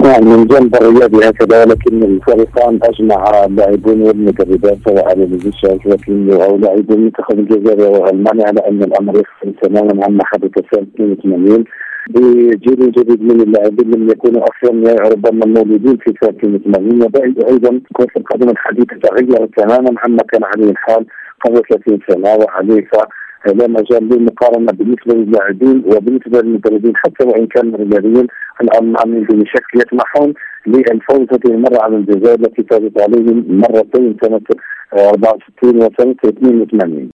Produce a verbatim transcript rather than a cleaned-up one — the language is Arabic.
نعم، من جانب الرياضي هكذا، ولكن الفريقان اجمع اللاعبون والمدربات سواء على الجيش الفلسطيني او لاعبي المنتخب الجزائري والماني على ان الامر يختلف تماما عما حدث سنه اثنين وثمانين بجيل جديد من اللاعبين لم يكونوا اصلا ربما مولودين في سنه اثنين وثمانين، وايضا كره القدم الحديثه تغيرت تماما عما كان عليه الحال قبل ثلاثين سنه، وعليه لا مجال للمقارنه بالنسبه للاعبين وبالنسبه للمدربين حتى وان كانوا رياضيين. الامر بشكل يطمحون للفوز هذه المره على الجزائر التي فازت عليهم مرتين سنه أربعة وستين وسنه اثنين وثمانين.